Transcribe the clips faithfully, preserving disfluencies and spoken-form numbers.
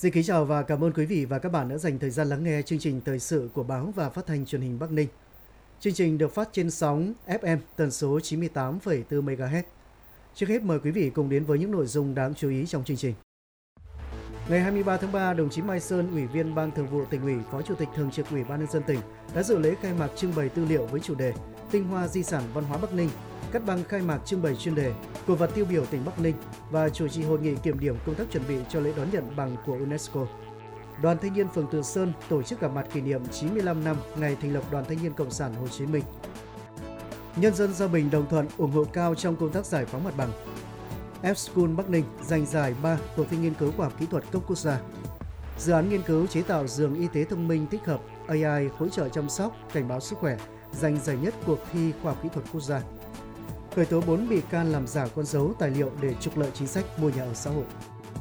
Xin kính chào và cảm ơn quý vị và các bạn đã dành thời gian lắng nghe chương trình thời sự của báo và phát thanh truyền hình Bắc Ninh. Chương trình được phát trên sóng ép em tần số chín mươi tám phẩy bốn mê ga héc. Trước hết mời quý vị cùng đến với những nội dung đáng chú ý trong chương trình. Ngày hai mươi ba tháng ba, đồng chí Mai Sơn, Ủy viên Ban Thường vụ Tỉnh ủy, Phó Chủ tịch Thường trực Ủy ban nhân dân tỉnh đã dự lễ khai mạc trưng bày tư liệu với chủ đề Tinh hoa di sản văn hóa Bắc Ninh, cắt băng khai mạc trưng bày chuyên đề Cổ vật tiêu biểu tỉnh Bắc Ninh và chủ trì hội nghị kiểm điểm công tác chuẩn bị cho lễ đón nhận bằng của UNESCO. Đoàn Thanh niên phường Từ Sơn tổ chức gặp mặt kỷ niệm chín mươi lăm năm ngày thành lập Đoàn Thanh niên Cộng sản Hồ Chí Minh. Nhân dân Gia Bình đồng thuận ủng hộ cao trong công tác giải phóng mặt bằng. F-School Bắc Ninh giành giải ba cuộc thi nghiên cứu khoa học kỹ thuật cấp quốc gia. Dự án nghiên cứu chế tạo giường y tế thông minh tích hợp a i hỗ trợ chăm sóc, cảnh báo sức khỏe giành giải nhất cuộc thi khoa học kỹ thuật quốc gia. Khởi tố bốn bị can làm giả con dấu tài liệu để trục lợi chính sách mua nhà ở xã hội.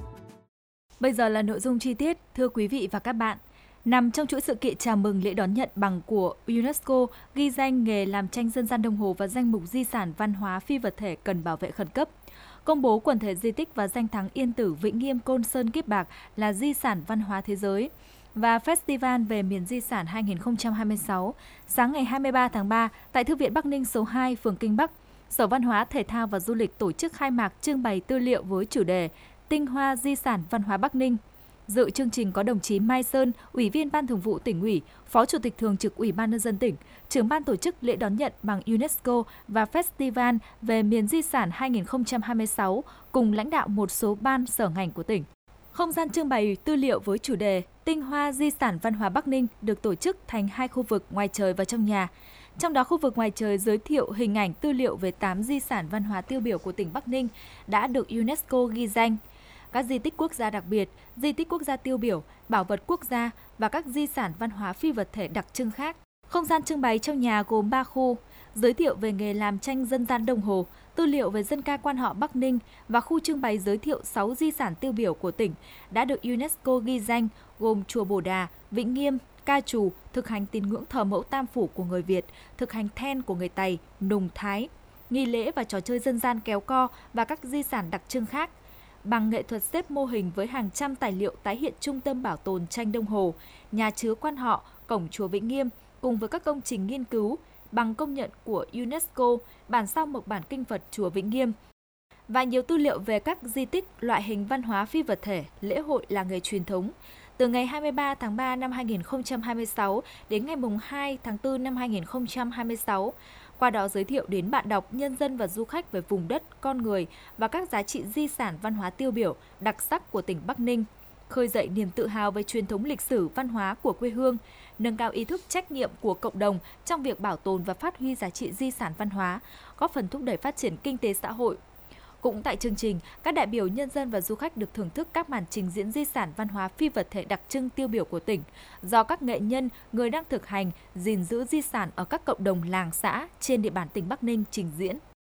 Bây giờ là nội dung chi tiết, thưa quý vị và các bạn. Nằm trong chuỗi sự kiện chào mừng lễ đón nhận bằng của UNESCO ghi danh nghề làm tranh dân gian Đông Hồ và danh mục di sản văn hóa phi vật thể cần bảo vệ khẩn cấp. Công bố quần thể di tích và danh thắng Yên Tử, Vĩnh Nghiêm, Côn Sơn, Kiếp Bạc là di sản văn hóa thế giới. Và Festival về miền di sản hai không hai sáu, sáng ngày hai mươi ba tháng ba, tại Thư viện Bắc Ninh số hai, phường Kinh Bắc, Sở Văn hóa, Thể thao và Du lịch tổ chức khai mạc trưng bày tư liệu với chủ đề Tinh hoa di sản văn hóa Bắc Ninh. Dự chương trình có đồng chí Mai Sơn, Ủy viên Ban Thường vụ Tỉnh ủy, Phó Chủ tịch Thường trực Ủy ban nhân dân tỉnh, trưởng ban tổ chức lễ đón nhận bằng UNESCO và Festival về miền di sản hai không hai sáu cùng lãnh đạo một số ban sở ngành của tỉnh. Không gian trưng bày tư liệu với chủ đề Tinh hoa di sản văn hóa Bắc Ninh được tổ chức thành hai khu vực ngoài trời và trong nhà. Trong đó khu vực ngoài trời giới thiệu hình ảnh tư liệu về tám di sản văn hóa tiêu biểu của tỉnh Bắc Ninh đã được UNESCO ghi danh. Các di tích quốc gia đặc biệt, di tích quốc gia tiêu biểu, bảo vật quốc gia và các di sản văn hóa phi vật thể đặc trưng khác. Không gian trưng bày trong nhà gồm ba khu, giới thiệu về nghề làm tranh dân gian Đông Hồ, tư liệu về dân ca quan họ Bắc Ninh và khu trưng bày giới thiệu sáu di sản tiêu biểu của tỉnh đã được UNESCO ghi danh gồm Chùa Bồ Đà, Vĩnh Nghiêm, Ca Trù, thực hành tín ngưỡng thờ mẫu Tam Phủ của người Việt, thực hành then của người Tày, Nùng Thái, nghi lễ và trò chơi dân gian kéo co và các di sản đặc trưng khác. Bằng nghệ thuật xếp mô hình với hàng trăm tài liệu tái hiện trung tâm bảo tồn tranh Đông Hồ, nhà chứa quan họ, cổng chùa Vĩnh Nghiêm cùng với các công trình nghiên cứu, bằng công nhận của UNESCO, bản sao mộc bản kinh Phật chùa Vĩnh Nghiêm và nhiều tư liệu về các di tích, loại hình văn hóa phi vật thể, lễ hội làng nghề truyền thống. Từ ngày hai mươi ba tháng ba năm hai không hai sáu đến ngày hai tháng tư năm hai không hai sáu, qua đó giới thiệu đến bạn đọc, nhân dân và du khách về vùng đất, con người và các giá trị di sản văn hóa tiêu biểu, đặc sắc của tỉnh Bắc Ninh, khơi dậy niềm tự hào về truyền thống lịch sử văn hóa của quê hương, nâng cao ý thức trách nhiệm của cộng đồng trong việc bảo tồn và phát huy giá trị di sản văn hóa, góp phần thúc đẩy phát triển kinh tế xã hội. Cũng tại chương trình, các đại biểu nhân dân và du khách được thưởng thức các màn trình diễn di sản văn hóa phi vật thể đặc trưng tiêu biểu của tỉnh do các nghệ nhân, người đang thực hành, gìn giữ di sản ở các cộng đồng làng xã trên địa bàn tỉnh Bắc Ninh trình diễn.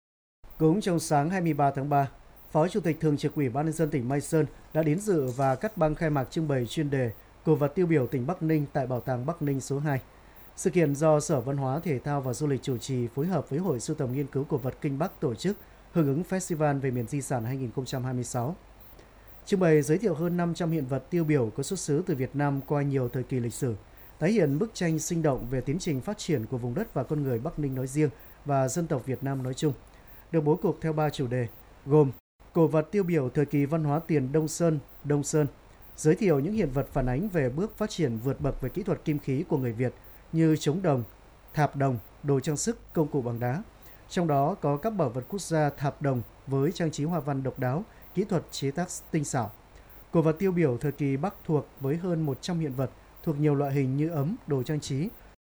Cũng trong sáng hai mươi ba tháng ba, Phó Chủ tịch Thường trực Ủy ban nhân dân tỉnh Mai Sơn đã đến dự và cắt băng khai mạc trưng bày chuyên đề Cổ vật tiêu biểu tỉnh Bắc Ninh tại Bảo tàng Bắc Ninh số hai. Sự kiện do Sở Văn hóa, Thể thao và Du lịch chủ trì phối hợp với Hội Sưu tầm Nghiên cứu Cổ vật Kinh Bắc tổ chức hưởng ứng Festival về miền di sản hai không hai sáu. Trưng bày giới thiệu hơn năm trăm hiện vật tiêu biểu có xuất xứ từ Việt Nam qua nhiều thời kỳ lịch sử, tái hiện bức tranh sinh động về tiến trình phát triển của vùng đất và con người Bắc Ninh nói riêng và dân tộc Việt Nam nói chung. Được bố cục theo ba chủ đề, gồm cổ vật tiêu biểu thời kỳ văn hóa tiền Đông Sơn, Đông Sơn, giới thiệu những hiện vật phản ánh về bước phát triển vượt bậc về kỹ thuật kim khí của người Việt như trống đồng, thạp đồng, đồ trang sức, công cụ bằng đá. Trong đó có các bảo vật quốc gia thạp đồng với trang trí hoa văn độc đáo, kỹ thuật chế tác tinh xảo. Cổ vật tiêu biểu thời kỳ Bắc thuộc với hơn một trăm hiện vật thuộc nhiều loại hình như ấm, đồ trang trí.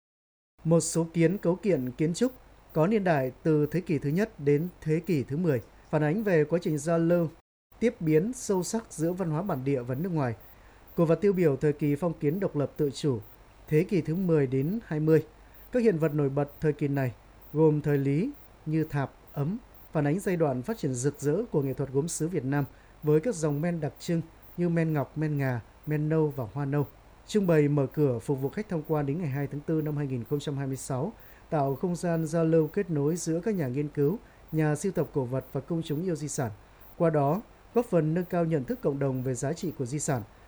Một số kiến cấu kiện kiến trúc có niên đại từ thế kỷ thứ nhất đến thế kỷ thứ mười, phản ánh về quá trình giao lưu, tiếp biến sâu sắc giữa văn hóa bản địa và nước ngoài. Cổ vật tiêu biểu thời kỳ phong kiến độc lập tự chủ, thế kỷ thứ mười đến hai mươi. Các hiện vật nổi bật thời kỳ này gồm thời Lý như thạp, ấm, phản ánh giai đoạn phát triển rực rỡ của nghệ thuật gốm sứ Việt Nam với các dòng men đặc trưng như men ngọc, men ngà, men nâu và hoa nâu. Trưng bày mở cửa phục vụ khách tham quan đến ngày hai tháng tư năm hai không hai sáu, tạo không gian giao lưu kết nối giữa các nhà nghiên cứu, nhà sưu tập cổ vật và công chúng yêu di sản. Qua đó, góp phần nâng cao nhận thức cộng đồng về giá trị của di sản,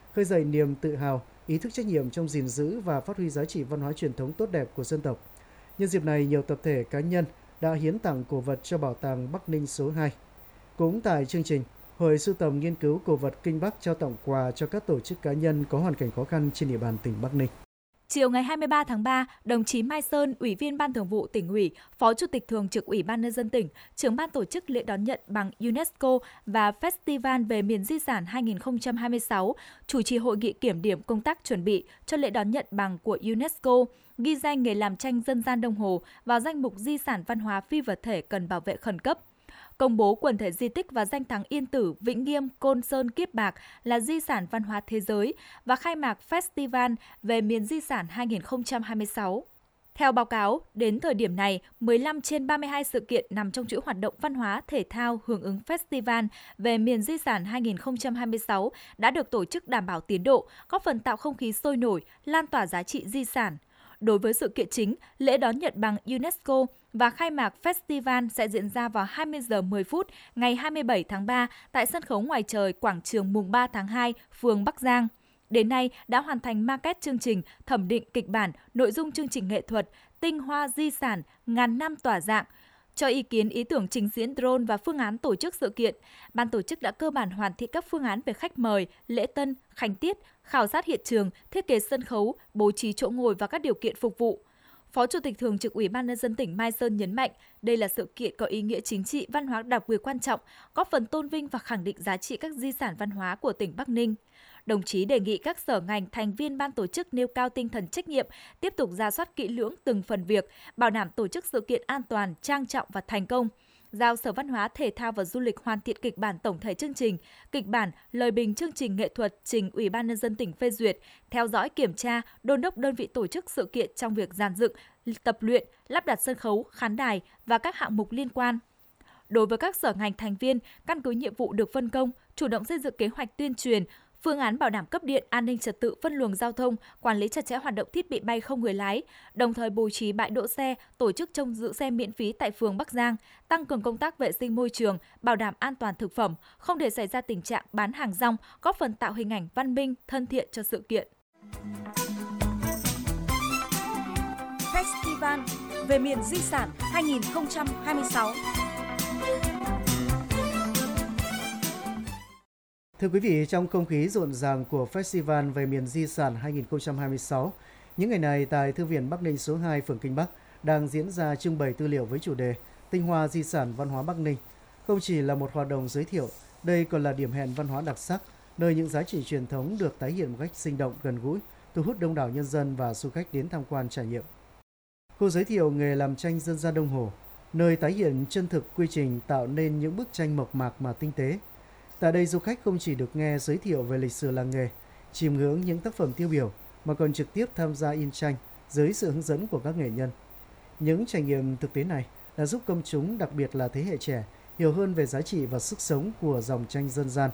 khơi dậy niềm tự hào, ý thức trách nhiệm trong gìn giữ và phát huy giá trị văn hóa truyền thống tốt đẹp của dân tộc. Nhân dịp này, nhiều tập thể cá nhân đã hiến tặng cổ vật cho Bảo tàng Bắc Ninh số hai. Cũng tại chương trình, Hội sưu tầm nghiên cứu cổ vật Kinh Bắc trao tặng quà cho các tổ chức cá nhân có hoàn cảnh khó khăn trên địa bàn tỉnh Bắc Ninh. Chiều ngày hai mươi ba tháng ba, đồng chí Mai Sơn, Ủy viên Ban Thường vụ Tỉnh ủy, Phó Chủ tịch Thường trực Ủy ban Nhân dân tỉnh, trưởng ban tổ chức lễ đón nhận bằng UNESCO và Festival về miền di sản hai không hai sáu, chủ trì hội nghị kiểm điểm công tác chuẩn bị cho lễ đón nhận bằng của UNESCO, ghi danh nghề làm tranh dân gian Đông Hồ vào danh mục di sản văn hóa phi vật thể cần bảo vệ khẩn cấp. Công bố quần thể di tích và danh thắng Yên Tử, Vĩnh Nghiêm, Côn Sơn, Kiếp Bạc là di sản văn hóa thế giới và khai mạc Festival về miền di sản hai không hai sáu. Theo báo cáo, đến thời điểm này, mười lăm trên ba mươi hai sự kiện nằm trong chuỗi hoạt động văn hóa, thể thao hưởng ứng Festival về miền di sản hai không hai sáu đã được tổ chức đảm bảo tiến độ, góp phần tạo không khí sôi nổi, lan tỏa giá trị di sản. Đối với sự kiện chính, lễ đón nhận bằng UNESCO và khai mạc Festival sẽ diễn ra vào hai mươi giờ mười phút ngày hai mươi bảy tháng ba tại sân khấu ngoài trời quảng trường mùng ba tháng hai, phường Bắc Giang. Đến nay đã hoàn thành maquette chương trình, thẩm định kịch bản, nội dung chương trình nghệ thuật, tinh hoa di sản, ngàn năm tỏa dạng. Cho ý kiến ý tưởng trình diễn drone và phương án tổ chức sự kiện, ban tổ chức đã cơ bản hoàn thiện các phương án về khách mời, lễ tân, khánh tiết, khảo sát hiện trường, thiết kế sân khấu, bố trí chỗ ngồi và các điều kiện phục vụ. Phó Chủ tịch Thường trực Ủy ban Nhân dân tỉnh Mai Sơn nhấn mạnh, đây là sự kiện có ý nghĩa chính trị, văn hóa đặc biệt quan trọng, góp phần tôn vinh và khẳng định giá trị các di sản văn hóa của tỉnh Bắc Ninh. Đồng chí đề nghị các sở ngành, thành viên ban tổ chức nêu cao tinh thần trách nhiệm, tiếp tục rà soát kỹ lưỡng từng phần việc, bảo đảm tổ chức sự kiện an toàn, trang trọng và thành công. Giao Sở Văn hóa, Thể thao và Du lịch hoàn thiện kịch bản tổng thể chương trình, kịch bản, lời bình chương trình nghệ thuật trình Ủy ban Nhân dân tỉnh phê duyệt, theo dõi kiểm tra, đôn đốc đơn vị tổ chức sự kiện trong việc dàn dựng, tập luyện, lắp đặt sân khấu, khán đài và các hạng mục liên quan. Đối với các sở ngành thành viên, căn cứ nhiệm vụ được phân công, chủ động xây dựng kế hoạch tuyên truyền, phương án bảo đảm cấp điện, an ninh trật tự, phân luồng giao thông, quản lý chặt chẽ hoạt động thiết bị bay không người lái, đồng thời bố trí bãi đỗ xe, tổ chức trông giữ xe miễn phí tại phường Bắc Giang, tăng cường công tác vệ sinh môi trường, bảo đảm an toàn thực phẩm, không để xảy ra tình trạng bán hàng rong, góp phần tạo hình ảnh văn minh, thân thiện cho sự kiện. Festival về miền di sản hai không hai sáu. Thưa quý vị, trong không khí rộn ràng của Festival về miền di sản hai không hai sáu, những ngày này tại Thư viện Bắc Ninh số hai, phường Kinh Bắc đang diễn ra trưng bày tư liệu với chủ đề Tinh hoa di sản văn hóa Bắc Ninh. Không chỉ là một hoạt động giới thiệu, đây còn là điểm hẹn văn hóa đặc sắc, nơi những giá trị truyền thống được tái hiện một cách sinh động, gần gũi, thu hút đông đảo nhân dân và du khách đến tham quan trải nghiệm. Khu giới thiệu nghề làm tranh dân gian Đông Hồ, nơi tái hiện chân thực quy trình tạo nên những bức tranh mộc mạc mà tinh tế. Tại đây, du khách không chỉ được nghe giới thiệu về lịch sử làng nghề, chiêm ngưỡng những tác phẩm tiêu biểu, mà còn trực tiếp tham gia in tranh dưới sự hướng dẫn của các nghệ nhân. Những trải nghiệm thực tế này đã giúp công chúng, đặc biệt là thế hệ trẻ, hiểu hơn về giá trị và sức sống của dòng tranh dân gian.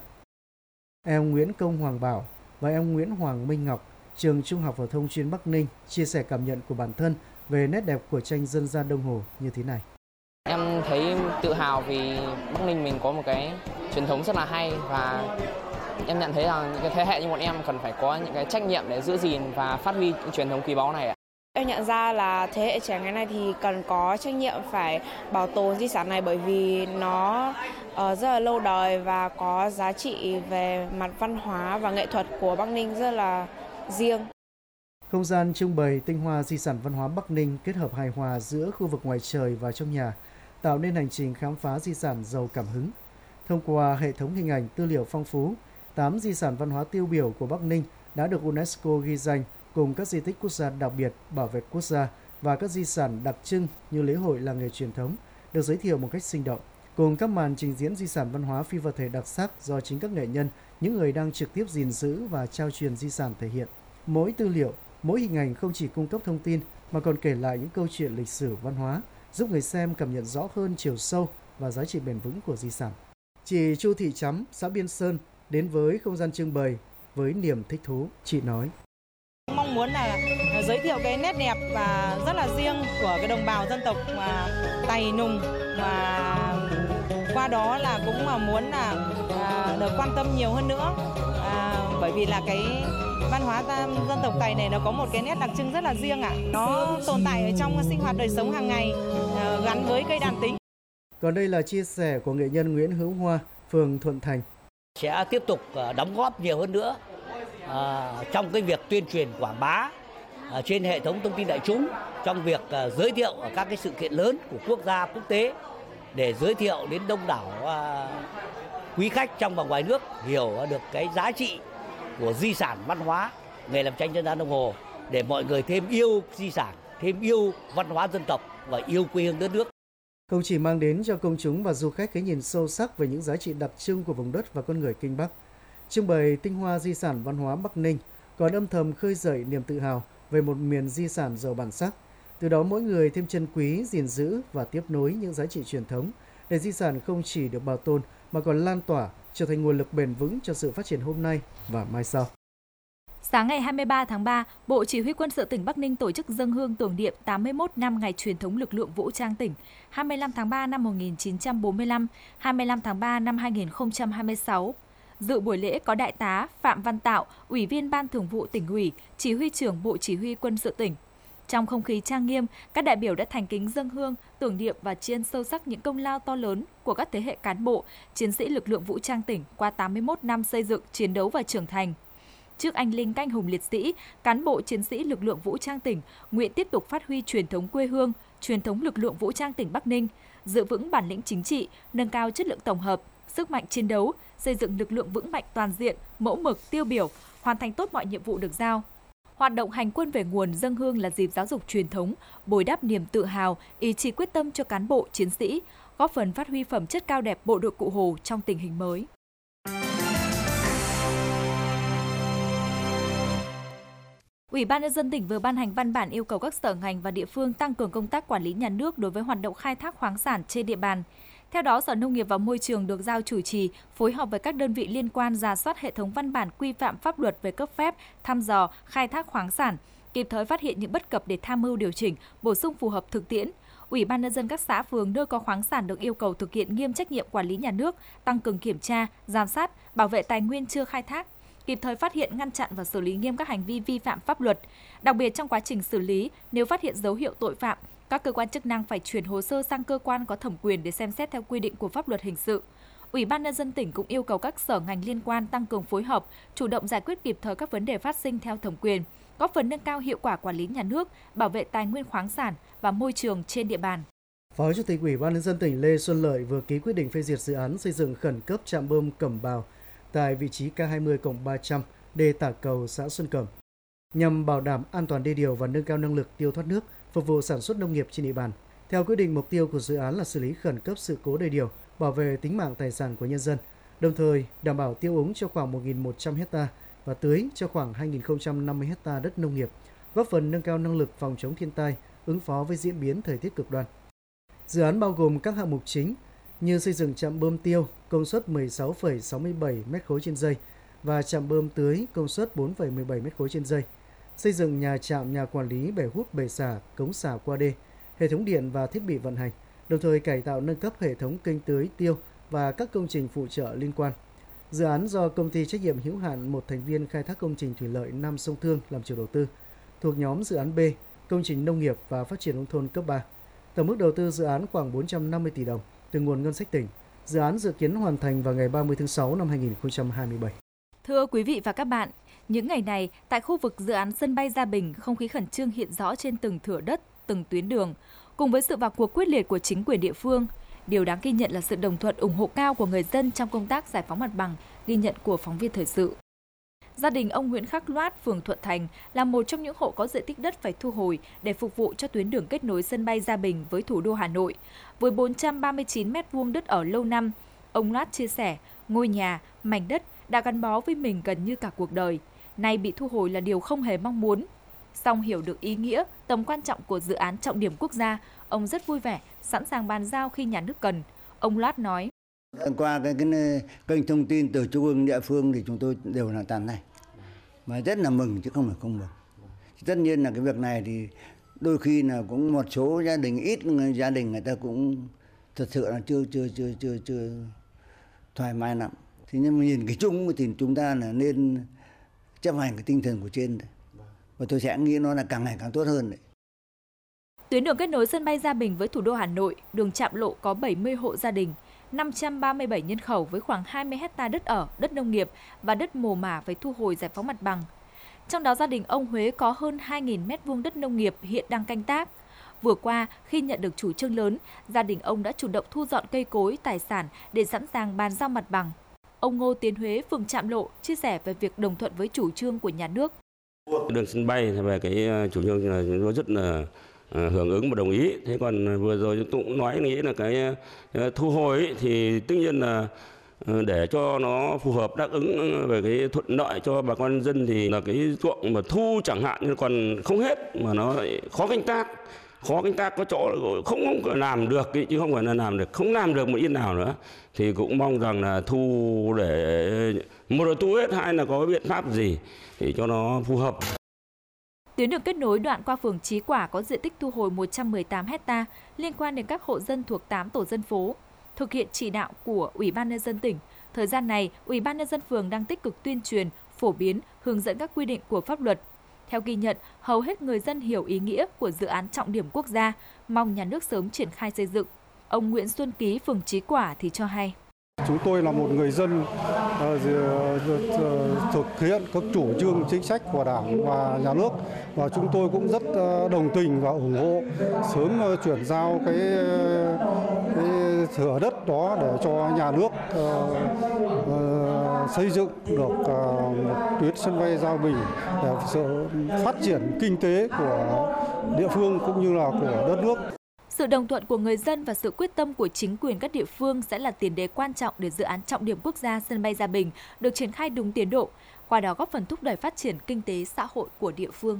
Em Nguyễn Công Hoàng Bảo và em Nguyễn Hoàng Minh Ngọc, trường Trung học phổ thông chuyên Bắc Ninh, chia sẻ cảm nhận của bản thân về nét đẹp của tranh dân gian Đông Hồ như thế này. Em thấy tự hào vì Bắc Ninh mình có một cái truyền thống rất là hay, và em nhận thấy rằng những cái thế hệ như bọn em cần phải có những cái trách nhiệm để giữ gìn và phát huy những truyền thống quý báu này. Em nhận ra là thế hệ trẻ ngày nay thì cần có trách nhiệm phải bảo tồn di sản này, bởi vì nó uh, rất là lâu đời và có giá trị về mặt văn hóa và nghệ thuật của Bắc Ninh rất là riêng. Không gian trưng bày tinh hoa di sản văn hóa Bắc Ninh kết hợp hài hòa giữa khu vực ngoài trời và trong nhà, tạo nên hành trình khám phá di sản giàu cảm hứng. Thông qua hệ thống hình ảnh tư liệu phong phú, tám di sản văn hóa tiêu biểu của Bắc Ninh đã được UNESCO ghi danh cùng các di tích quốc gia đặc biệt, bảo vệ quốc gia và các di sản đặc trưng như lễ hội làng nghề truyền thống được giới thiệu một cách sinh động, cùng các màn trình diễn di sản văn hóa phi vật thể đặc sắc do chính các nghệ nhân, những người đang trực tiếp gìn giữ và trao truyền di sản thể hiện. Mỗi tư liệu, mỗi hình ảnh không chỉ cung cấp thông tin mà còn kể lại những câu chuyện lịch sử văn hóa, giúp người xem cảm nhận rõ hơn chiều sâu và giá trị bền vững của di sản. Chị Chu Thị Chắm, xã Biên Sơn đến với không gian trưng bày với niềm thích thú. Chị nói: Mong muốn là giới thiệu cái nét đẹp và rất là riêng của cái đồng bào dân tộc mà Tày Nùng và qua đó là cũng là muốn là à, được quan tâm nhiều hơn nữa, à, bởi vì là cái văn hóa dân tộc Tày này nó có một cái nét đặc trưng rất là riêng ạ. À. Nó tồn tại ở trong sinh hoạt đời sống hàng ngày à, gắn với cây đàn tính. Còn đây là chia sẻ của nghệ nhân Nguyễn Hữu Hoa, phường Thuận Thành. Sẽ tiếp tục đóng góp nhiều hơn nữa à, trong cái việc tuyên truyền quảng bá à, trên hệ thống thông tin đại chúng, trong việc à, giới thiệu ở các cái sự kiện lớn của quốc gia quốc tế để giới thiệu đến đông đảo à, quý khách trong và ngoài nước hiểu được cái giá trị của di sản văn hóa nghề làm tranh dân gian Đông Hồ, để mọi người thêm yêu di sản, thêm yêu văn hóa dân tộc và yêu quê hương đất nước. Không chỉ mang đến cho công chúng và du khách cái nhìn sâu sắc về những giá trị đặc trưng của vùng đất và con người Kinh Bắc, trưng bày tinh hoa di sản văn hóa Bắc Ninh còn âm thầm khơi dậy niềm tự hào về một miền di sản giàu bản sắc. Từ đó mỗi người thêm trân quý, gìn giữ và tiếp nối những giá trị truyền thống, để di sản không chỉ được bảo tồn mà còn lan tỏa, trở thành nguồn lực bền vững cho sự phát triển hôm nay và mai sau. Sáng ngày hai mươi ba tháng ba, Bộ Chỉ huy Quân sự tỉnh Bắc Ninh tổ chức dâng hương tưởng niệm tám mươi mốt năm ngày truyền thống lực lượng vũ trang tỉnh, hai mươi lăm tháng ba năm một nghìn chín trăm bốn mươi lăm, hai mươi lăm tháng ba năm hai nghìn không trăm hai mươi sáu. Dự buổi lễ có Đại tá Phạm Văn Tạo, Ủy viên Ban Thường vụ Tỉnh ủy, Chỉ huy trưởng Bộ Chỉ huy Quân sự tỉnh. Trong không khí trang nghiêm, các đại biểu đã thành kính dâng hương, tưởng niệm và tri ân sâu sắc những công lao to lớn của các thế hệ cán bộ, chiến sĩ lực lượng vũ trang tỉnh qua tám mươi mốt năm xây dựng, chiến đấu và trưởng thành. Trước anh linh canh hùng liệt sĩ, cán bộ chiến sĩ lực lượng vũ trang tỉnh nguyện tiếp tục phát huy truyền thống quê hương, truyền thống lực lượng vũ trang tỉnh Bắc Ninh, giữ vững bản lĩnh chính trị, nâng cao chất lượng tổng hợp, sức mạnh chiến đấu, xây dựng lực lượng vững mạnh toàn diện, mẫu mực, tiêu biểu, hoàn thành tốt mọi nhiệm vụ được giao. Hoạt động hành quân về nguồn dâng hương là dịp giáo dục truyền thống, bồi đắp niềm tự hào, ý chí quyết tâm cho cán bộ, chiến sĩ, góp phần phát huy phẩm chất cao đẹp bộ đội Cụ Hồ trong tình hình mới. Ủy ban nhân dân tỉnh vừa ban hành văn bản yêu cầu các sở ngành và địa phương tăng cường công tác quản lý nhà nước đối với hoạt động khai thác khoáng sản trên địa bàn. Theo đó, Sở Nông nghiệp và Môi trường được giao chủ trì, phối hợp với các đơn vị liên quan rà soát hệ thống văn bản quy phạm pháp luật về cấp phép, thăm dò, khai thác khoáng sản, kịp thời phát hiện những bất cập để tham mưu điều chỉnh, bổ sung phù hợp thực tiễn. Ủy ban nhân dân các xã phường nơi có khoáng sản được yêu cầu thực hiện nghiêm trách nhiệm quản lý nhà nước, tăng cường kiểm tra, giám sát, bảo vệ tài nguyên chưa khai thác, kịp thời phát hiện, ngăn chặn và xử lý nghiêm các hành vi vi phạm pháp luật. Đặc biệt trong quá trình xử lý, nếu phát hiện dấu hiệu tội phạm, các cơ quan chức năng phải chuyển hồ sơ sang cơ quan có thẩm quyền để xem xét theo quy định của pháp luật hình sự. Ủy ban nhân dân tỉnh cũng yêu cầu các sở ngành liên quan tăng cường phối hợp, chủ động giải quyết kịp thời các vấn đề phát sinh theo thẩm quyền, góp phần nâng cao hiệu quả quản lý nhà nước, bảo vệ tài nguyên khoáng sản và môi trường trên địa bàn. Phó Chủ tịch Ủy ban nhân dân tỉnh Lê Xuân Lợi vừa ký quyết định phê duyệt dự án xây dựng khẩn cấp trạm bơm Cẩm Bào tại vị trí K hai mươi cộng ba trăm đê Tả Cầu, xã Xuân Cẩm, nhằm bảo đảm an toàn đê điều và nâng cao năng lực tiêu thoát nước, phục vụ sản xuất nông nghiệp trên địa bàn. Theo quyết định, mục tiêu của dự án là xử lý khẩn cấp sự cố đê điều, bảo vệ tính mạng tài sản của nhân dân, đồng thời đảm bảo tiêu úng cho khoảng một nghìn một trăm ha và tưới cho khoảng hai nghìn không trăm năm mươi ha đất nông nghiệp, góp phần nâng cao năng lực phòng chống thiên tai, ứng phó với diễn biến thời tiết cực đoan. Dự án bao gồm các hạng mục chính như xây dựng trạm bơm tiêu công suất mười sáu phẩy sáu mươi bảy mét khối trên giây và trạm bơm tưới công suất bốn phẩy mười bảy mét khối trên giây, xây dựng nhà trạm, nhà quản lý bể hút, bể xả, cống xả qua đê, hệ thống điện và thiết bị vận hành, đồng thời cải tạo nâng cấp hệ thống kênh tưới tiêu và các công trình phụ trợ liên quan. Dự án do công ty trách nhiệm hữu hạn một thành viên khai thác công trình thủy lợi Nam Sông Thương làm chủ đầu tư, thuộc nhóm dự án B, công trình nông nghiệp và phát triển nông thôn cấp ba. Tổng mức đầu tư dự án khoảng bốn trăm năm mươi tỷ đồng từ nguồn ngân sách tỉnh. Dự án dự kiến hoàn thành vào ngày ba mươi tháng sáu năm hai nghìn không trăm hai mươi bảy. Thưa quý vị và các bạn, những ngày này, tại khu vực dự án sân bay Gia Bình, không khí khẩn trương hiện rõ trên từng thửa đất, từng tuyến đường. Cùng với sự vào cuộc quyết liệt của chính quyền địa phương, điều đáng ghi nhận là sự đồng thuận ủng hộ cao của người dân trong công tác giải phóng mặt bằng, ghi nhận của phóng viên thời sự. Gia đình ông Nguyễn Khắc Loát, phường Thuận Thành là một trong những hộ có diện tích đất phải thu hồi để phục vụ cho tuyến đường kết nối sân bay Gia Bình với thủ đô Hà Nội. Với bốn trăm ba mươi chín mét vuông đất ở lâu năm, ông Loát chia sẻ, ngôi nhà, mảnh đất đã gắn bó với mình gần như cả cuộc đời. Nay bị thu hồi là điều không hề mong muốn. Song hiểu được ý nghĩa, tầm quan trọng của dự án trọng điểm quốc gia, ông rất vui vẻ, sẵn sàng bàn giao khi nhà nước cần. Ông Loát nói: Qua cái, cái kênh thông tin từ trung ương địa phương thì chúng tôi đều là tán thành, mà rất là mừng chứ không phải không mừng. Tất nhiên là cái việc này thì đôi khi là cũng một số gia đình, ít người, gia đình người ta cũng thật sự là chưa chưa chưa chưa chưa thoải mái lắm. Thế nhưng mà nhìn cái chung thì chúng ta là nên chấp hành cái tinh thần của trên đấy. Và tôi sẽ nghĩ nó là càng ngày càng tốt hơn đấy. Tuyến đường kết nối sân bay Gia Bình với thủ đô Hà Nội, đường chạm lộ có bảy mươi hộ gia đình, năm trăm ba mươi bảy nhân khẩu với khoảng hai mươi héc ta đất ở, đất nông nghiệp và đất mồ mả với thu hồi giải phóng mặt bằng. Trong đó gia đình ông Huế có hơn hai nghìn mét vuông đất nông nghiệp hiện đang canh tác. Vừa qua, khi nhận được chủ trương lớn, gia đình ông đã chủ động thu dọn cây cối, tài sản để sẵn sàng bàn giao mặt bằng. Ông Ngô Tiến Huế, phường Trạm Lộ chia sẻ về việc đồng thuận với chủ trương của nhà nước. Đường sân bay về cái chủ trương là chúng tôi rất là hưởng ứng và đồng ý. Thế còn vừa rồi chúng tôi cũng nói nghĩ là cái thu hồi ấy, thì tất nhiên là để cho nó phù hợp đáp ứng về cái thuận lợi cho bà con dân thì là cái ruộng mà thu chẳng hạn nhưng còn không hết mà nó lại khó canh tác. Khó canh tác có chỗ không, không làm được chứ không phải là làm được, không làm được một ít nào nữa. Thì cũng mong rằng là thu để một là thu hết, hai là có biện pháp gì để cho nó phù hợp. Tuyến đường kết nối đoạn qua phường Chí Quả có diện tích thu hồi một trăm mười tám héc ta liên quan đến các hộ dân thuộc tám tổ dân phố. Thực hiện chỉ đạo của Ủy ban Nhân dân tỉnh, thời gian này, Ủy ban Nhân dân phường đang tích cực tuyên truyền, phổ biến, hướng dẫn các quy định của pháp luật. Theo ghi nhận, hầu hết người dân hiểu ý nghĩa của dự án trọng điểm quốc gia, mong nhà nước sớm triển khai xây dựng. Ông Nguyễn Xuân Ký, phường Chí Quả thì cho hay. Chúng tôi là một người dân uh, thực hiện các chủ trương chính sách của Đảng và nhà nước và chúng tôi cũng rất uh, đồng tình và ủng hộ sớm uh, chuyển giao cái, cái thửa đất đó để cho nhà nước uh, uh, xây dựng được uh, một tuyến sân bay Gia Bình để sự phát triển kinh tế của địa phương cũng như là của đất nước. Sự đồng thuận của người dân và sự quyết tâm của chính quyền các địa phương sẽ là tiền đề quan trọng để dự án trọng điểm quốc gia sân bay Gia Bình được triển khai đúng tiến độ, qua đó góp phần thúc đẩy phát triển kinh tế xã hội của địa phương.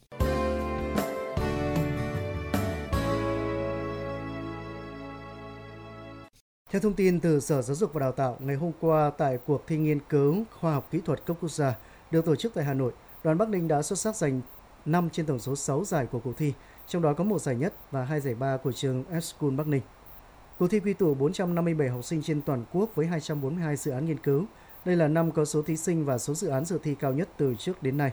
Theo thông tin từ Sở Giáo dục và Đào tạo, ngày hôm qua tại cuộc thi nghiên cứu khoa học kỹ thuật cấp quốc gia được tổ chức tại Hà Nội, đoàn Bắc Ninh đã xuất sắc giành năm trên tổng số sáu giải của cuộc thi, trong đó có một giải nhất và hai giải ba của trường F-School Bắc Ninh. Cuộc thi quy tụ bốn trăm năm mươi bảy học sinh trên toàn quốc với hai trăm bốn mươi hai dự án nghiên cứu. Đây là năm có số thí sinh và số dự án dự thi cao nhất từ trước đến nay.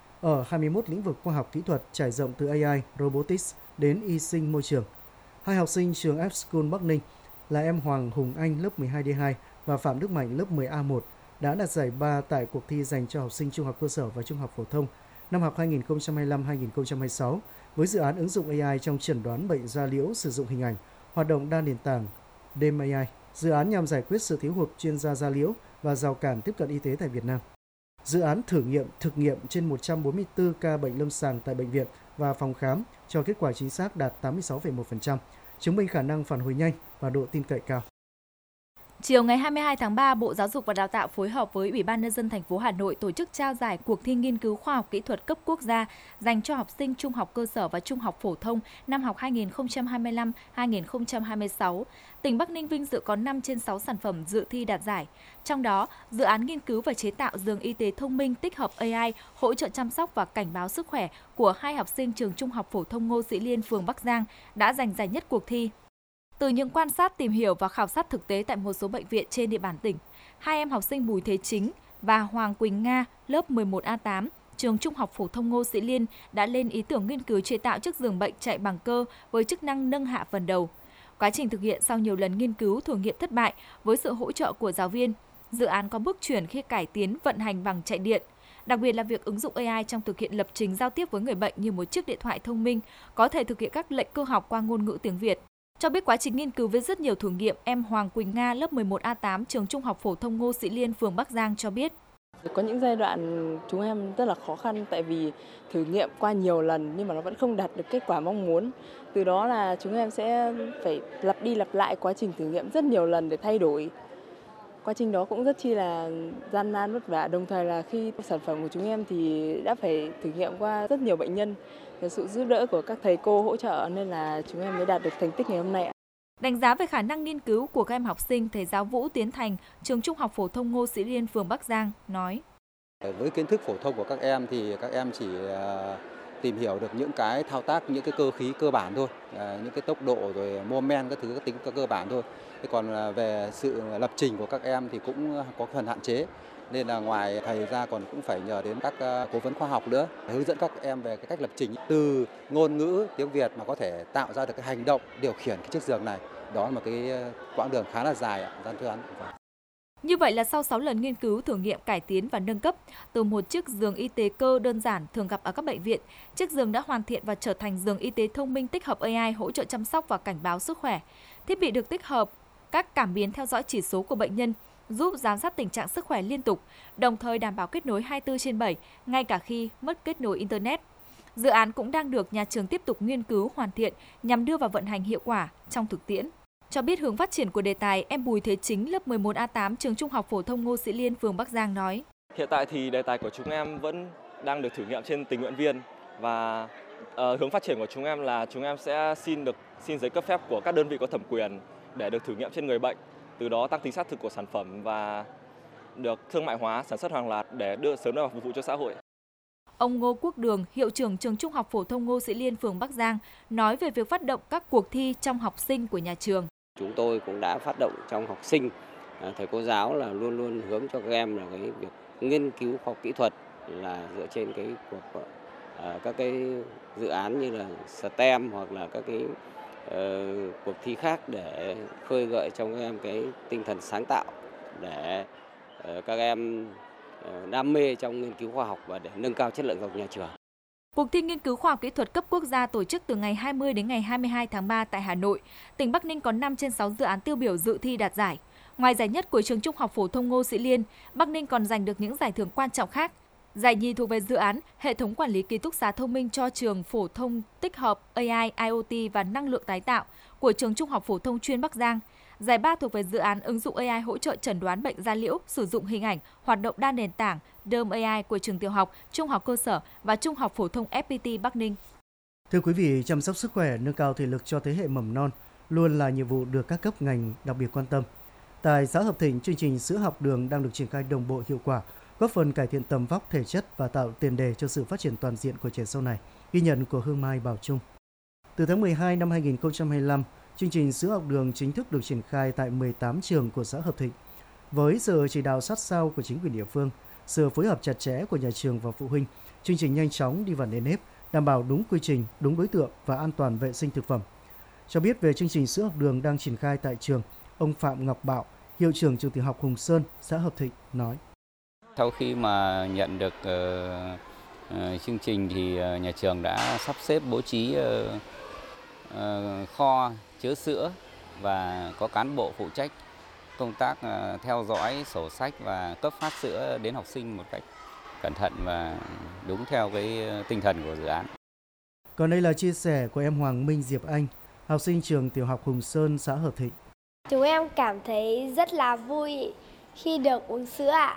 Ở hai mươi mốt lĩnh vực khoa học kỹ thuật trải rộng từ a i, robotics đến y sinh môi trường. Hai học sinh trường F-School Bắc Ninh là em Hoàng Hùng Anh lớp mười hai D hai và Phạm Đức Mạnh lớp mười A một đã đạt giải ba tại cuộc thi dành cho học sinh trung học cơ sở và trung học phổ thông năm học hai nghìn không trăm hai mươi lăm hai nghìn không trăm hai mươi sáu với dự án ứng dụng a i trong chẩn đoán bệnh da liễu sử dụng hình ảnh, hoạt động đa nền tảng đê em a i. Dự án nhằm giải quyết sự thiếu hụt chuyên gia da liễu và rào cản tiếp cận y tế tại Việt Nam. Dự án thử nghiệm thực nghiệm trên một trăm bốn mươi tư ca bệnh lâm sàng tại bệnh viện và phòng khám cho kết quả chính xác đạt tám mươi sáu phẩy một phần trăm, chứng minh khả năng phản hồi nhanh và độ tin cậy cao. Chiều ngày hai mươi hai tháng ba, Bộ Giáo dục và Đào tạo phối hợp với Ủy ban Nhân dân thành phố Hà Nội tổ chức trao giải cuộc thi nghiên cứu khoa học kỹ thuật cấp quốc gia dành cho học sinh trung học cơ sở và trung học phổ thông năm học hai nghìn không trăm hai mươi lăm hai nghìn không trăm hai mươi sáu. Tỉnh Bắc Ninh vinh dự có năm trên sáu sản phẩm dự thi đạt giải. Trong đó, dự án nghiên cứu và chế tạo giường y tế thông minh tích hợp a i hỗ trợ chăm sóc và cảnh báo sức khỏe của hai học sinh trường trung học phổ thông Ngô Sĩ Liên, phường Bắc Giang đã giành giải nhất cuộc thi. Từ những quan sát, tìm hiểu và khảo sát thực tế tại một số bệnh viện trên địa bàn tỉnh, hai em học sinh Bùi Thế Chính và Hoàng Quỳnh Nga, lớp mười một A tám, trường Trung học phổ thông Ngô Sĩ Liên đã lên ý tưởng nghiên cứu chế tạo chiếc giường bệnh chạy bằng cơ với chức năng nâng hạ phần đầu. Quá trình thực hiện sau nhiều lần nghiên cứu thử nghiệm thất bại với sự hỗ trợ của giáo viên, dự án có bước chuyển khi cải tiến vận hành bằng chạy điện. Đặc biệt là việc ứng dụng a i trong thực hiện lập trình giao tiếp với người bệnh như một chiếc điện thoại thông minh, có thể thực hiện các lệnh cơ học qua ngôn ngữ tiếng Việt. Cho biết quá trình nghiên cứu với rất nhiều thử nghiệm, em Hoàng Quỳnh Nga, lớp mười một A tám, trường Trung học phổ thông Ngô Sĩ Liên, phường Bắc Giang cho biết. Có những giai đoạn chúng em rất là khó khăn tại vì thử nghiệm qua nhiều lần nhưng mà nó vẫn không đạt được kết quả mong muốn. Từ đó là chúng em sẽ phải lặp đi lặp lại quá trình thử nghiệm rất nhiều lần để thay đổi. Quá trình đó cũng rất chi là gian nan vất vả, đồng thời là khi sản phẩm của chúng em thì đã phải thử nghiệm qua rất nhiều bệnh nhân. Sự giúp đỡ của các thầy cô hỗ trợ nên là chúng em mới đạt được thành tích ngày hôm nay. Đánh giá về khả năng nghiên cứu của các em học sinh, thầy giáo Vũ Tiến Thành, trường Trung học phổ thông Ngô Sĩ Liên, phường Bắc Giang nói: Với kiến thức phổ thông của các em thì các em chỉ tìm hiểu được những cái thao tác, những cái cơ khí cơ bản thôi, à, những cái tốc độ rồi mô men các thứ các tính cơ bản thôi. Thế còn về sự lập trình của các em thì cũng có phần hạn chế. Nên là ngoài thầy ra còn cũng phải nhờ đến các cố vấn khoa học nữa, hướng dẫn các em về cái cách lập trình từ ngôn ngữ tiếng Việt mà có thể tạo ra được cái hành động điều khiển cái chiếc giường này. Đó là một cái quãng đường khá là dài ạ, gian thưa anh. Như vậy là sau sáu lần nghiên cứu, thử nghiệm, cải tiến và nâng cấp, từ một chiếc giường y tế cơ đơn giản thường gặp ở các bệnh viện, chiếc giường đã hoàn thiện và trở thành giường y tế thông minh tích hợp a i hỗ trợ chăm sóc và cảnh báo sức khỏe. Thiết bị được tích hợp các cảm biến theo dõi chỉ số của bệnh nhân, giúp giám sát tình trạng sức khỏe liên tục, đồng thời đảm bảo kết nối hai mươi bốn trên bảy, ngay cả khi mất kết nối Internet. Dự án cũng đang được nhà trường tiếp tục nghiên cứu, hoàn thiện nhằm đưa vào vận hành hiệu quả trong thực tiễn. Cho biết hướng phát triển của đề tài, em Bùi Thế Chính, lớp mười một A tám, trường Trung học phổ thông Ngô Sĩ Liên, phường Bắc Giang nói. Hiện tại thì đề tài của chúng em vẫn đang được thử nghiệm trên tình nguyện viên và uh, hướng phát triển của chúng em là chúng em sẽ xin được xin giấy cấp phép của các đơn vị có thẩm quyền để được thử nghiệm trên người bệnh, từ đó tăng tính xác thực của sản phẩm và được thương mại hóa, sản xuất hàng loạt để đưa sớm đưa vào phục vụ cho xã hội. Ông Ngô Quốc Đường, hiệu trưởng trường Trung học phổ thông Ngô Sĩ Liên, phường Bắc Giang, nói về việc phát động các cuộc thi trong học sinh của nhà trường. Chúng tôi cũng đã phát động trong học sinh, thầy cô giáo là luôn luôn hướng cho các em là cái việc nghiên cứu khoa học kỹ thuật là dựa trên cái cuộc các cái dự án như là STEM hoặc là các cái uh, cuộc thi khác để khơi gợi trong các em cái tinh thần sáng tạo để uh, các em uh, đam mê trong nghiên cứu khoa học và để nâng cao chất lượng giáo dục nhà trường. Cuộc thi nghiên cứu khoa học kỹ thuật cấp quốc gia tổ chức từ ngày hai mươi đến ngày hai mươi hai tháng ba tại Hà Nội. Tỉnh Bắc Ninh có năm trên sáu dự án tiêu biểu dự thi đạt giải. Ngoài giải nhất của trường Trung học phổ thông Ngô Sĩ Liên, Bắc Ninh còn giành được những giải thưởng quan trọng khác. Giải nhì thuộc về dự án hệ thống quản lý ký túc xá thông minh cho trường phổ thông tích hợp a i, i o t và năng lượng tái tạo của trường Trung học phổ thông chuyên Bắc Giang. Giải ba thuộc về dự án ứng dụng a i hỗ trợ chẩn đoán bệnh da liễu, sử dụng hình ảnh, hoạt động đa nền tảng đê ô em a i của trường tiểu học, trung học cơ sở và trung học phổ thông ép pê tê Bắc Ninh. Thưa quý vị, chăm sóc sức khỏe, nâng cao thể lực cho thế hệ mầm non luôn là nhiệm vụ được các cấp ngành đặc biệt quan tâm. Tại xã Hợp Thịnh, chương trình sữa học đường đang được triển khai đồng bộ hiệu quả, góp phần cải thiện tầm vóc, thể chất và tạo tiền đề cho sự phát triển toàn diện của trẻ sau này. Ghi nhận của Hương Mai, Bảo Trung. Từ tháng mười hai năm hai nghìn không trăm hai mươi lăm, chương trình sữa học đường chính thức được triển khai tại mười tám trường của xã Hợp Thịnh. Với sự chỉ đạo sát sao của chính quyền địa phương, sự phối hợp chặt chẽ của nhà trường và phụ huynh, chương trình nhanh chóng đi vào nền nếp, đảm bảo đúng quy trình, đúng đối tượng và an toàn vệ sinh thực phẩm. Cho biết về chương trình sữa học đường đang triển khai tại trường, ông Phạm Ngọc Bảo, hiệu trưởng trường tiểu học Hùng Sơn, xã Hợp Thịnh nói. Sau khi mà nhận được uh, uh, chương trình thì uh, nhà trường đã sắp xếp bố trí uh, uh, kho chứa sữa và có cán bộ phụ trách công tác uh, theo dõi sổ sách và cấp phát sữa đến học sinh một cách cẩn thận và đúng theo cái tinh thần của dự án. Còn đây là chia sẻ của em Hoàng Minh Diệp Anh, học sinh trường tiểu học Hùng Sơn, xã Hợp Thịnh. Chúng em cảm thấy rất là vui khi được uống sữa ạ,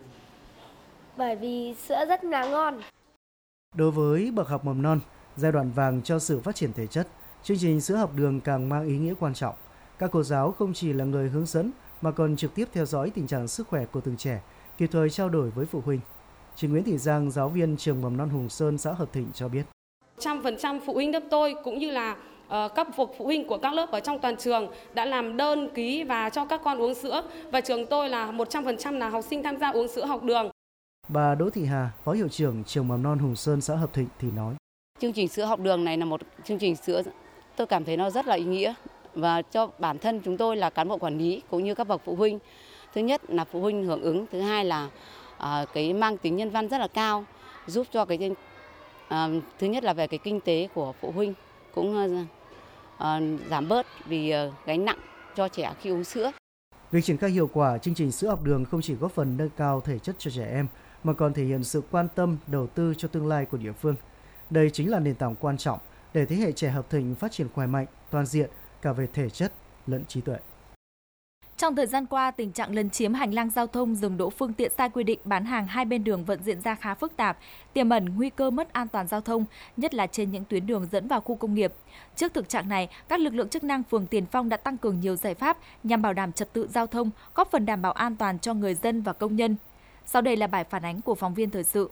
bởi vì sữa rất là ngon. Đối với bậc học mầm non, giai đoạn vàng cho sự phát triển thể chất, chương trình sữa học đường càng mang ý nghĩa quan trọng. Các cô giáo không chỉ là người hướng dẫn mà còn trực tiếp theo dõi tình trạng sức khỏe của từng trẻ, kịp thời trao đổi với phụ huynh. Chị Nguyễn Thị Giang, giáo viên trường mầm non Hùng Sơn, xã Hợp Thịnh cho biết. một trăm phần trăm phụ huynh lớp tôi cũng như là uh, các bậc phụ huynh của các lớp ở trong toàn trường đã làm đơn ký và cho các con uống sữa, và trường tôi là một trăm phần trăm là học sinh tham gia uống sữa học đường. Bà Đỗ Thị Hà, phó hiệu trưởng trường mầm non Hùng Sơn, xã Hợp Thịnh thì nói. Chương trình sữa học đường này là một chương trình sữa tôi cảm thấy nó rất là ý nghĩa, và cho bản thân chúng tôi là cán bộ quản lý cũng như các bậc phụ huynh. Thứ nhất là phụ huynh hưởng ứng, thứ hai là uh, cái mang tính nhân văn rất là cao, giúp cho cái uh, thứ nhất là về cái kinh tế của phụ huynh cũng uh, uh, giảm bớt vì uh, gánh nặng cho trẻ khi uống sữa. Việc triển khai hiệu quả chương trình sữa học đường không chỉ góp phần nâng cao thể chất cho trẻ em mà còn thể hiện sự quan tâm, đầu tư cho tương lai của địa phương. Đây chính là nền tảng quan trọng để thế hệ trẻ Hợp Thịnh phát triển khỏe mạnh, toàn diện cả về thể chất lẫn trí tuệ. Trong thời gian qua, tình trạng lấn chiếm hành lang giao thông, dừng đỗ phương tiện sai quy định, bán hàng hai bên đường vẫn diễn ra khá phức tạp, tiềm ẩn nguy cơ mất an toàn giao thông, nhất là trên những tuyến đường dẫn vào khu công nghiệp. Trước thực trạng này, các lực lượng chức năng phường Tiền Phong đã tăng cường nhiều giải pháp nhằm bảo đảm trật tự giao thông, góp phần đảm bảo an toàn cho người dân và công nhân. Sau đây là bài phản ánh của phóng viên thời sự.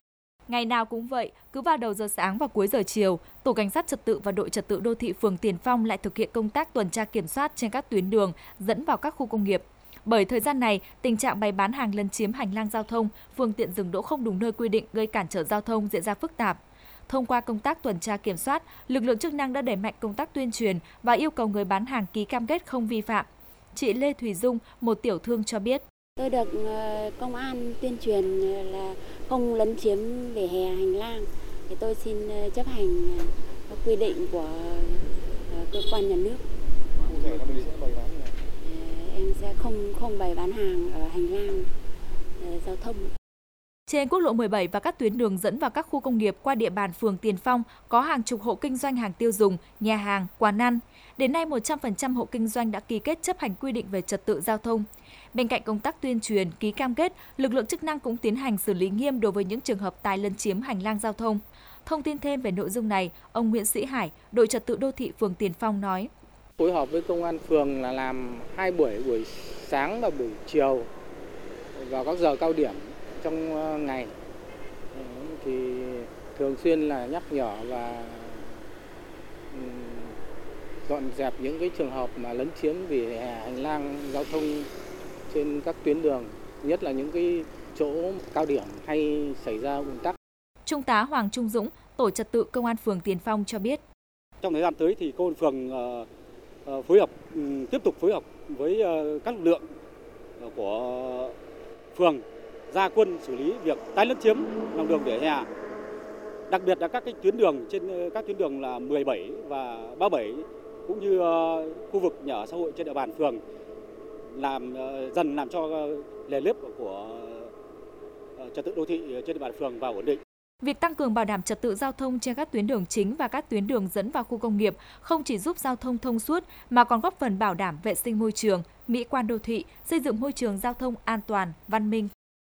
Ngày nào cũng vậy, cứ vào đầu giờ sáng và cuối giờ chiều, Tổ Cảnh sát Trật tự và đội Trật tự đô thị phường Tiền Phong lại thực hiện công tác tuần tra kiểm soát trên các tuyến đường dẫn vào các khu công nghiệp. Bởi thời gian này, tình trạng bày bán hàng lấn chiếm hành lang giao thông, phương tiện dừng đỗ không đúng nơi quy định gây cản trở giao thông diễn ra phức tạp. Thông qua công tác tuần tra kiểm soát, lực lượng chức năng đã đẩy mạnh công tác tuyên truyền và yêu cầu người bán hàng ký cam kết không vi phạm. Chị Lê Thùy Dung, một tiểu thương cho biết. Tôi được công an tuyên truyền là không lấn chiếm vỉa hè hành lang, thì tôi xin chấp hành các quy định của cơ quan nhà nước. Em sẽ không không bày bán hàng ở hành lang giao thông. Trên quốc lộ mười bảy và các tuyến đường dẫn vào các khu công nghiệp qua địa bàn phường Tiền Phong có hàng chục hộ kinh doanh hàng tiêu dùng, nhà hàng, quán ăn. Đến nay, một trăm phần trăm hộ kinh doanh đã ký kết chấp hành quy định về trật tự giao thông. Bên cạnh công tác tuyên truyền, ký cam kết, lực lượng chức năng cũng tiến hành xử lý nghiêm đối với những trường hợp tái lấn chiếm hành lang giao thông. Thông tin thêm về nội dung này, ông Nguyễn Sĩ Hải, đội trật tự đô thị phường Tiền Phong nói. Phối hợp với công an phường là làm hai buổi, buổi sáng và buổi chiều vào các giờ cao điểm trong ngày, thì thường xuyên là nhắc nhở và dọn dẹp những cái trường hợp mà lấn chiếm vỉa hè hành lang giao thông trên các tuyến đường, nhất là những cái chỗ cao điểm hay xảy ra ùn tắc. Trung tá Hoàng Trung Dũng, tổ trật tự công an phường Tiền Phong cho biết. Trong thời gian tới thì công an phường phối hợp tiếp tục phối hợp với các lực lượng của phường ra quân xử lý việc tái lấn chiếm lòng đường vỉa hè, đặc biệt là các cái tuyến đường trên các tuyến đường là mười bảy và ba mươi bảy cũng như khu vực nhà ở xã hội trên địa bàn phường, làm dần làm cho lề lếp của trật tự đô thị trên địa bàn phường vào ổn định. Việc tăng cường bảo đảm trật tự giao thông trên các tuyến đường chính và các tuyến đường dẫn vào khu công nghiệp không chỉ giúp giao thông thông suốt mà còn góp phần bảo đảm vệ sinh môi trường, mỹ quan đô thị, xây dựng môi trường giao thông an toàn, văn minh.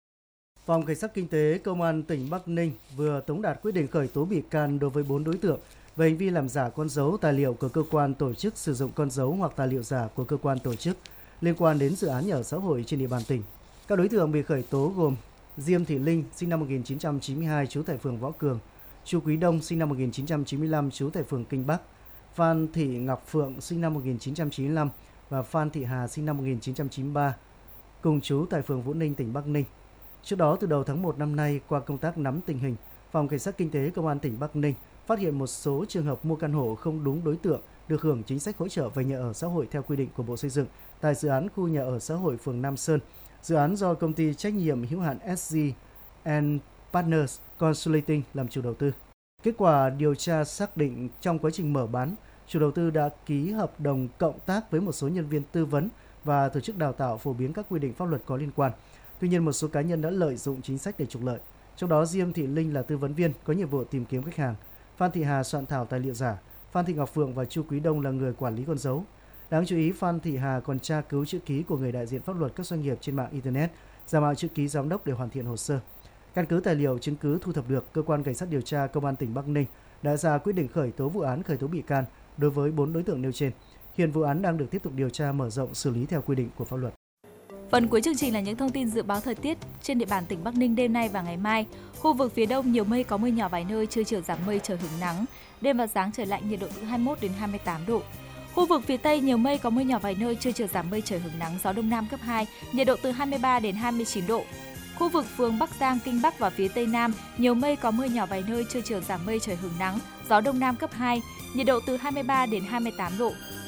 Phòng Cảnh sát Kinh tế Công an tỉnh Bắc Ninh vừa tống đạt quyết định khởi tố bị can đối với bốn đối tượng về hành vi làm giả con dấu tài liệu của cơ quan tổ chức, sử dụng con dấu hoặc tài liệu giả của cơ quan tổ chức liên quan đến dự án nhà ở xã hội trên địa bàn tỉnh. Các đối tượng bị khởi tố gồm Diêm Thị Linh, sinh năm một nghìn chín trăm chín mươi hai, trú tại phường Võ Cường; Chu Quý Đông, sinh năm một nghìn chín trăm chín mươi lăm, trú tại phường Kinh Bắc; Phan Thị Ngọc Phượng, sinh năm một nghìn chín trăm chín mươi lăm và Phan Thị Hà, sinh năm một nghìn chín trăm chín mươi ba, cùng trú tại phường Vũ Ninh, tỉnh Bắc Ninh. Trước đó, từ đầu tháng một năm nay, qua công tác nắm tình hình, Phòng Cảnh sát Kinh tế Công an tỉnh Bắc Ninh phát hiện một số trường hợp mua căn hộ không đúng đối tượng được hưởng chính sách hỗ trợ về nhà ở xã hội theo quy định của Bộ Xây dựng tại dự án khu nhà ở xã hội phường Nam Sơn, dự án do công ty trách nhiệm hữu hạn ét giê and Partners Consulting làm chủ đầu tư. Kết quả điều tra xác định trong quá trình mở bán, chủ đầu tư đã ký hợp đồng cộng tác với một số nhân viên tư vấn và tổ chức đào tạo phổ biến các quy định pháp luật có liên quan. Tuy nhiên, một số cá nhân đã lợi dụng chính sách để trục lợi. Trong đó, Diêm Thị Linh là tư vấn viên có nhiệm vụ tìm kiếm khách hàng, Phan Thị Hà soạn thảo tài liệu giả, Phan Thị Ngọc Phượng và Chu Quý Đông là người quản lý con dấu. Đáng chú ý, Phan Thị Hà còn tra cứu chữ ký của người đại diện pháp luật các doanh nghiệp trên mạng Internet, giả mạo chữ ký giám đốc để hoàn thiện hồ sơ. Căn cứ tài liệu chứng cứ thu thập được, Cơ quan Cảnh sát điều tra Công an tỉnh Bắc Ninh đã ra quyết định khởi tố vụ án, khởi tố bị can đối với bốn đối tượng nêu trên. Hiện vụ án đang được tiếp tục điều tra, mở rộng, xử lý theo quy định của pháp luật. Phần cuối chương trình là những thông tin dự báo thời tiết trên địa bàn tỉnh Bắc Ninh đêm nay và ngày mai. Khu vực phía Đông nhiều mây, có mưa nhỏ vài nơi, trưa chiều giảm mây, trời hửng nắng. Đêm và sáng trời lạnh, nhiệt độ từ hai mươi mốt đến hai mươi tám độ. Khu vực phía Tây nhiều mây, có mưa nhỏ vài nơi, trưa chiều giảm mây, trời hửng nắng, gió Đông Nam cấp hai, nhiệt độ từ hai mươi ba đến hai mươi chín độ. Khu vực phường Bắc Giang, Kinh Bắc và phía Tây Nam nhiều mây, có mưa nhỏ vài nơi, trưa chiều giảm mây, trời hửng nắng, gió Đông Nam cấp hai, nhiệt độ từ hai mươi ba đến hai mươi tám độ.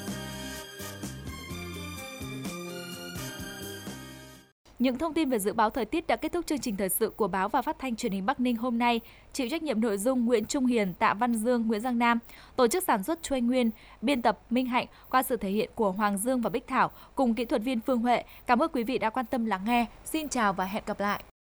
Những thông tin về dự báo thời tiết đã kết thúc chương trình thời sự của Báo và Phát thanh Truyền hình Bắc Ninh hôm nay. Chịu trách nhiệm nội dung Nguyễn Trung Hiền, Tạ Văn Dương, Nguyễn Giang Nam. Tổ chức sản xuất Chuây Nguyên, biên tập Minh Hạnh qua sự thể hiện của Hoàng Dương và Bích Thảo cùng kỹ thuật viên Phương Huệ. Cảm ơn quý vị đã quan tâm lắng nghe. Xin chào và hẹn gặp lại.